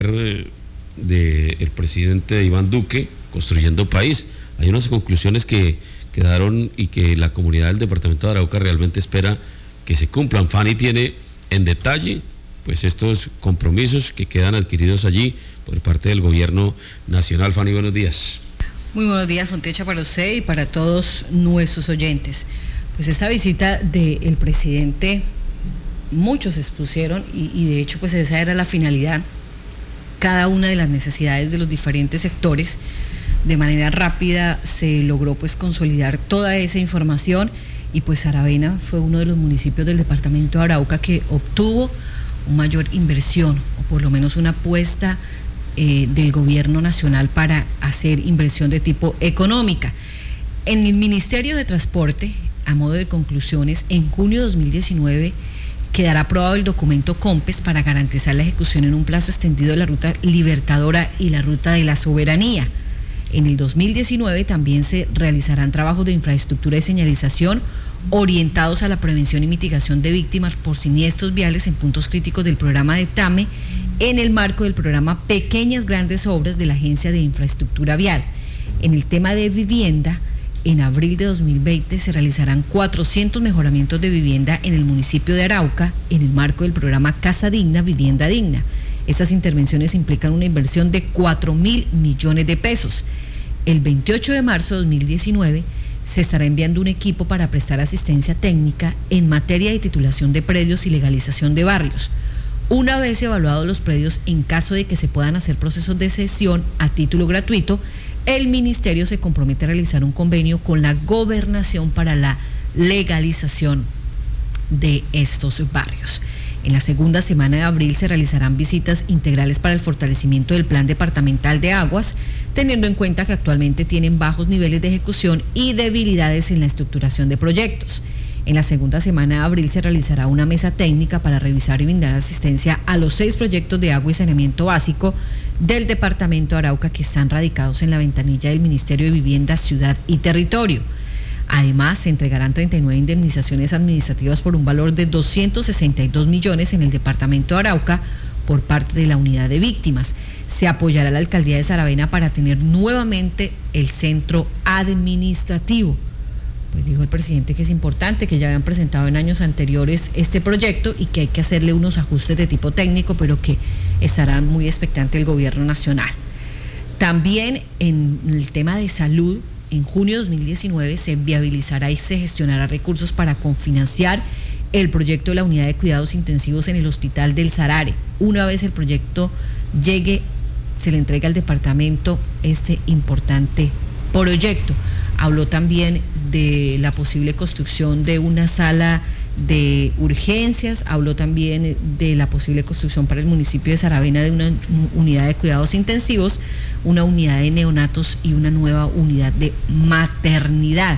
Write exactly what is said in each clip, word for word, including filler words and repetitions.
del presidente Iván Duque, Construyendo País. Hay unas conclusiones que quedaron y que la comunidad del departamento de Arauca realmente espera que se cumplan. Fanny tiene en detalle pues estos compromisos que quedan adquiridos allí por parte del gobierno nacional. Fanny, buenos días. Muy buenos días, Fontecha, para usted y para todos nuestros oyentes. Pues esta visita del presidente, muchos expusieron y, y de hecho pues esa era la finalidad, cada una de las necesidades de los diferentes sectores. De manera rápida se logró pues consolidar toda esa información y pues Saravena fue uno de los municipios del departamento de Arauca que obtuvo una mayor inversión o por lo menos una apuesta eh, del gobierno nacional para hacer inversión de tipo económica. En el Ministerio de Transporte, a modo de conclusiones, en junio de dos mil diecinueve quedará aprobado el documento COMPES para garantizar la ejecución en un plazo extendido de la ruta Libertadora y la ruta de la Soberanía. En el dos mil diecinueve también se realizarán trabajos de infraestructura y señalización orientados a la prevención y mitigación de víctimas por siniestros viales en puntos críticos del programa de TAME en el marco del programa Pequeñas Grandes Obras de la Agencia de Infraestructura Vial. En el tema de vivienda, en abril de dos mil veinte se realizarán cuatrocientos mejoramientos de vivienda en el municipio de Arauca en el marco del programa Casa Digna, Vivienda Digna. Estas intervenciones implican una inversión de cuatro mil millones de pesos. El veintiocho de marzo de dos mil diecinueve se estará enviando un equipo para prestar asistencia técnica en materia de titulación de predios y legalización de barrios. Una vez evaluados los predios, en caso de que se puedan hacer procesos de cesión a título gratuito, el ministerio se compromete a realizar un convenio con la gobernación para la legalización de estos barrios. En la segunda semana de abril se realizarán visitas integrales para el fortalecimiento del Plan Departamental de Aguas, teniendo en cuenta que actualmente tienen bajos niveles de ejecución y debilidades en la estructuración de proyectos. En la segunda semana de abril se realizará una mesa técnica para revisar y brindar asistencia a los seis proyectos de agua y saneamiento básico del departamento de Arauca que están radicados en la ventanilla del Ministerio de Vivienda, Ciudad y Territorio. Además, se entregarán treinta y nueve indemnizaciones administrativas por un valor de doscientos sesenta y dos millones en el departamento de Arauca por parte de la unidad de víctimas. Se apoyará a la alcaldía de Saravena para tener nuevamente el centro administrativo. Pues dijo el presidente que es importante, que ya habían presentado en años anteriores este proyecto y que hay que hacerle unos ajustes de tipo técnico, pero que estará muy expectante el gobierno nacional. También en el tema de salud, en junio de dos mil diecinueve se viabilizará y se gestionará recursos para confinanciar el proyecto de la unidad de cuidados intensivos en el Hospital del Sarare. Una vez el proyecto llegue, se le entrega al departamento este importante proyecto. Habló también de la posible construcción de una sala de urgencias, habló también de la posible construcción para el municipio de Saravena de una unidad de cuidados intensivos, una unidad de neonatos y una nueva unidad de maternidad.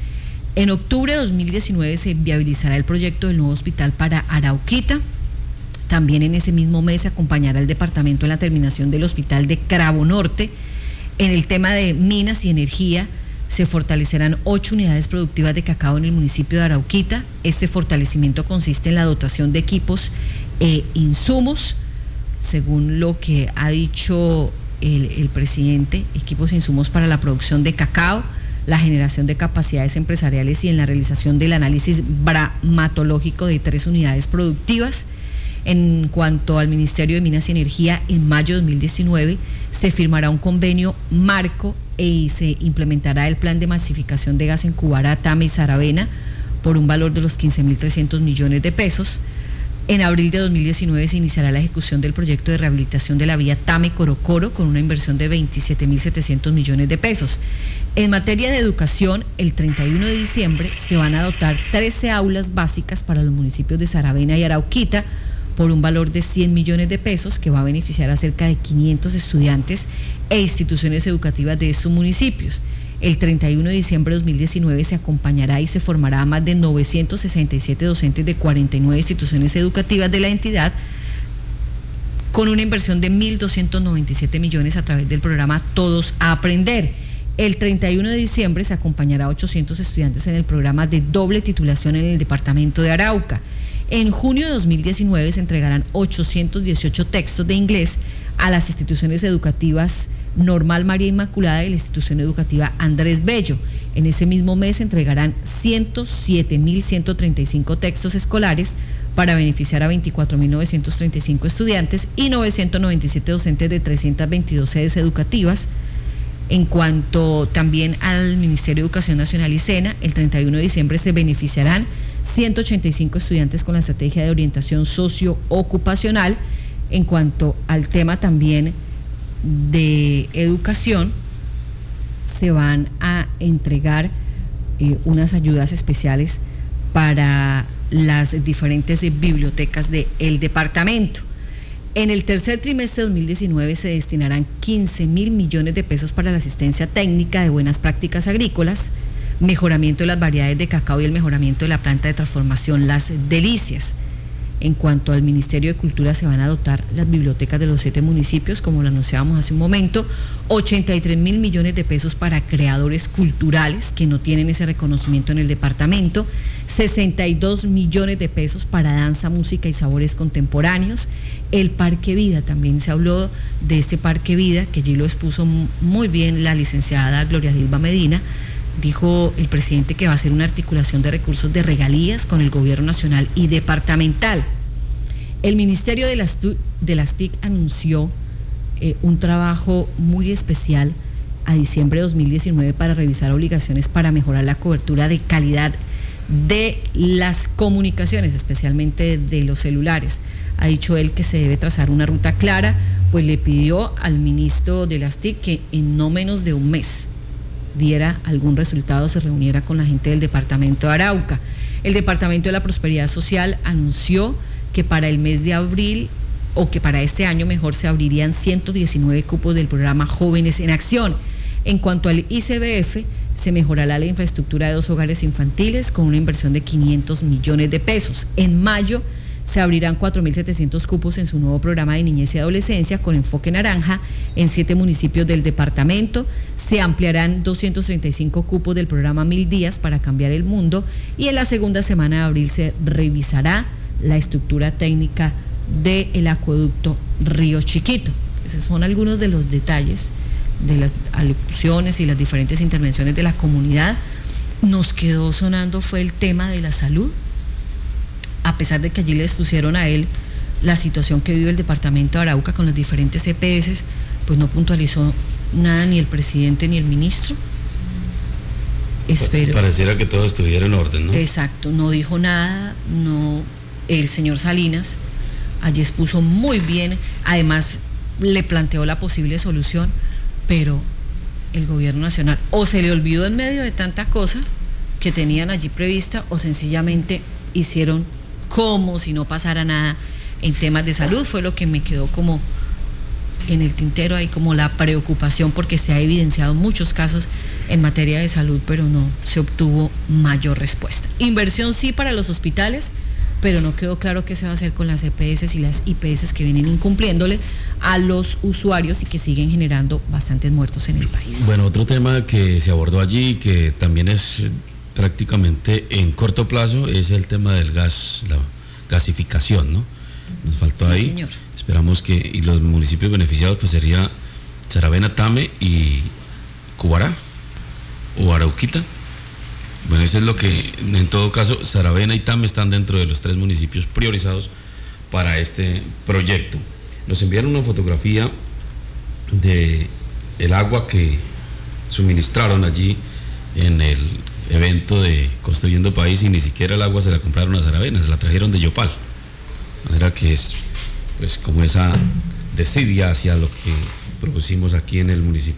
En octubre de dos mil diecinueve se viabilizará el proyecto del nuevo hospital para Arauquita. También en ese mismo mes se acompañará el departamento en la terminación del hospital de Cravo Norte. En el tema de minas y energía, se fortalecerán ocho unidades productivas de cacao en el municipio de Arauquita. Este fortalecimiento consiste en la dotación de equipos e insumos, según lo que ha dicho el, el presidente, equipos e insumos para la producción de cacao, la generación de capacidades empresariales y en la realización del análisis bramatológico de tres unidades productivas. En cuanto al Ministerio de Minas y Energía, en mayo de dos mil diecinueve se firmará un convenio marco y se implementará el plan de masificación de gas en Cubará, Tame y Saravena por un valor de los quince mil trescientos millones de pesos. En abril de dos mil diecinueve se iniciará la ejecución del proyecto de rehabilitación de la vía Tame-Corocoro con una inversión de veintisiete mil setecientos millones de pesos. En materia de educación, el treinta y uno de diciembre se van a dotar trece aulas básicas para los municipios de Saravena y Arauquita por un valor de cien millones de pesos que va a beneficiar a cerca de quinientos estudiantes e instituciones educativas de estos municipios. El treinta y uno de diciembre de dos mil diecinueve se acompañará y se formará a más de novecientos sesenta y siete docentes de cuarenta y nueve instituciones educativas de la entidad con una inversión de mil doscientos noventa y siete millones a través del programa Todos a Aprender. El treinta y uno de diciembre se acompañará a ochocientos estudiantes en el programa de doble titulación en el departamento de Arauca. En junio de dos mil diecinueve se entregarán ochocientos dieciocho textos de inglés a las instituciones educativas Normal María Inmaculada y la institución educativa Andrés Bello. En ese mismo mes entregarán ciento siete mil ciento treinta y cinco textos escolares para beneficiar a veinticuatro mil novecientos treinta y cinco estudiantes y novecientos noventa y siete docentes de trescientas veintidós sedes educativas. En cuanto también al Ministerio de Educación Nacional y SENA, el treinta y uno de diciembre se beneficiarán ciento ochenta y cinco estudiantes con la estrategia de orientación socioocupacional. En cuanto al tema también de educación, se van a entregar eh, unas ayudas especiales para las diferentes bibliotecas del departamento. En el tercer trimestre de dos mil diecinueve se destinarán quince mil millones de pesos para la asistencia técnica de buenas prácticas agrícolas, mejoramiento de las variedades de cacao y el mejoramiento de la planta de transformación Las Delicias. En cuanto al Ministerio de Cultura, se van a dotar las bibliotecas de los siete municipios, como lo anunciábamos hace un momento, ochenta y tres mil millones de pesos para creadores culturales que no tienen ese reconocimiento en el departamento, sesenta y dos millones de pesos para danza, música y sabores contemporáneos. El Parque Vida, también se habló de este Parque Vida, que allí lo expuso muy bien la licenciada Gloria Dilma Medina. Dijo el presidente que va a hacer una articulación de recursos de regalías con el gobierno nacional y departamental. El Ministerio de las, de las T I C anunció eh, un trabajo muy especial a diciembre de dos mil diecinueve para revisar obligaciones para mejorar la cobertura de calidad de las comunicaciones, especialmente de los celulares. Ha dicho él que se debe trazar una ruta clara, pues le pidió al ministro de las T I C que en no menos de un mes diera algún resultado, se reuniera con la gente del departamento de Arauca. El Departamento de la Prosperidad Social anunció que para el mes de abril, o que para este año mejor, se abrirían ciento diecinueve cupos del programa Jóvenes en Acción. En cuanto al I C B F, se mejorará la infraestructura de dos hogares infantiles con una inversión de quinientos millones de pesos. En mayo se abrirán cuatro mil setecientos cupos en su nuevo programa de niñez y adolescencia con enfoque naranja en siete municipios del departamento. Se ampliarán doscientos treinta y cinco cupos del programa Mil Días para Cambiar el Mundo, y en la segunda semana de abril se revisará la estructura técnica del acueducto Río Chiquito. Esos son algunos de los detalles de las alocuciones y las diferentes intervenciones de la comunidad. Nos quedó sonando fue el tema de la salud, a pesar de que allí le expusieron a él la situación que vive el departamento de Arauca con las diferentes E P S, pues no puntualizó nada ni el presidente ni el ministro. Espero. Pareciera que todo estuviera en orden, ¿no? Exacto, no dijo nada, no. El señor Salinas allí expuso muy bien, además le planteó la posible solución, pero el gobierno nacional o se le olvidó en medio de tanta cosa que tenían allí prevista, o sencillamente hicieron como si no pasara nada en temas de salud. Fue lo que me quedó como en el tintero ahí, como la preocupación, porque se ha evidenciado muchos casos en materia de salud, pero no se obtuvo mayor respuesta. Inversión sí para los hospitales, pero no quedó claro qué se va a hacer con las E P S y las I P S que vienen incumpliéndole a los usuarios y que siguen generando bastantes muertos en el país. Bueno, otro tema que se abordó allí, que también es prácticamente en corto plazo, es el tema del gas, la gasificación, ¿no? Nos faltó sí, ahí. Señor. Esperamos que, y los municipios beneficiados pues sería Saravena, Tame y Cubará o Arauquita. Bueno, eso es lo que, en todo caso, Saravena y Tame están dentro de los tres municipios priorizados para este proyecto. Nos enviaron una fotografía de el agua que suministraron allí en el evento de Construyendo País, y ni siquiera el agua se la compraron a Saravena, se la trajeron de Yopal. De manera que es pues como esa desidia hacia lo que producimos aquí en el municipio.